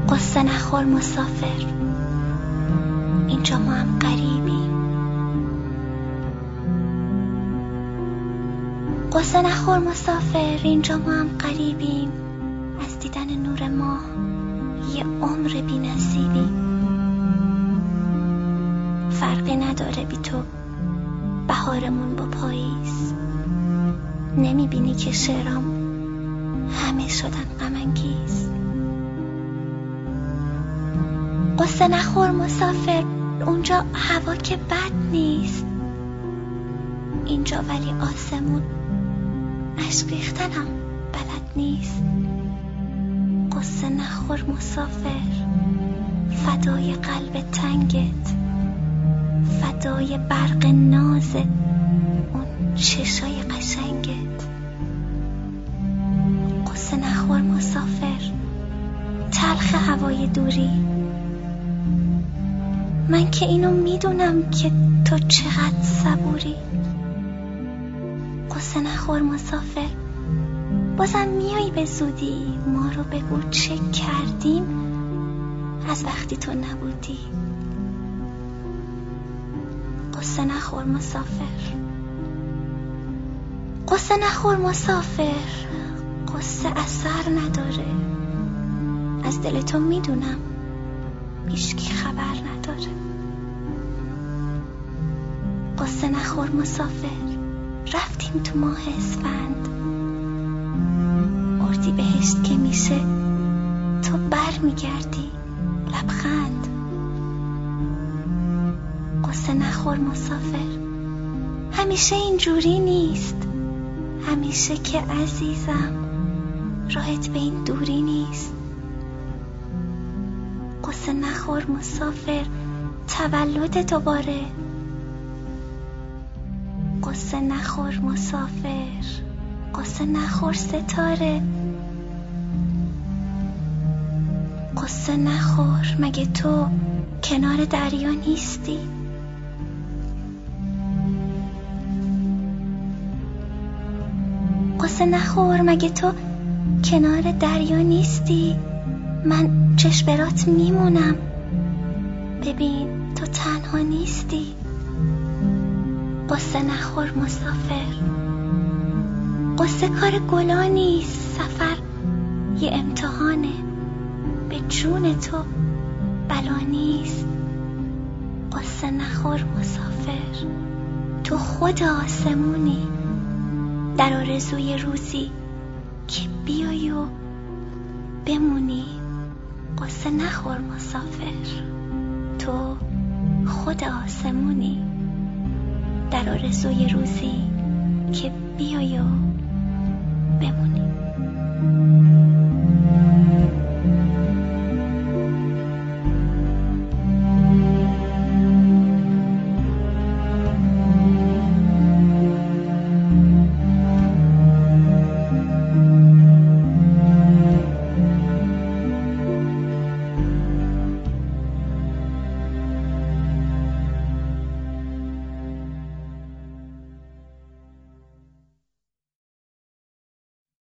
قصه نخور مسافر، اینجا ما هم غریبیم. قصه نخور مسافر، اینجا ما هم غریبیم. از دیدن نور ماه یه عمر بی نصیبیم. فرقی نداره بی تو بهارمون با پاییز. نمیبینی که شعرام همه شدن غم انگیز. قصه نخور مسافر، اونجا هوا که بد نیست. اینجا ولی آسمون اشک ریختنم بلد نیست. قصه نخور مسافر، فدای قلب تنگت، فدای برق ناز اون چشای قشنگت. قصه نخور مسافر، تلخ هوای دوری. من که اینو میدونم که تو چقدر صبوری. قصه نخور مسافر، بازم میایی به زودی. ما رو بگو چه کردیم از وقتی تو نبودی. قصه نخور مسافر، قصه نخور مسافر. قصه اثر نداره، از دل تو میدونم هیچکی خبر نداره. قصه نخور مسافر، رفتیم تو ماه اسفند. اردی بهشت که میشه تو بر میگردی لبخند. قصه نخور مسافر، همیشه اینجوری نیست. همیشه که عزیزم راحت به این دوری نیست. قصه نخور مسافر، تولد دوباره. قصه نخور مسافر، قصه نخور ستاره. قصه نخور، مگه تو کنار دریا نیستی؟ قصه نخور، مگه تو کنار دریا نیستی؟ من چشم میمونم. ببین تو تنها نیستی. قصه نخور مسافر، قصه کار گلا نیست. سفر یه امتحانه، به جون تو بلا نیست. قصه نخور مسافر، تو خود آسمونی. در آرزوی روزی که بیایی و بمونی. قصه نخور مسافر، تو خود آسمونی. در آرزوی روزی که بیایی و بمونی.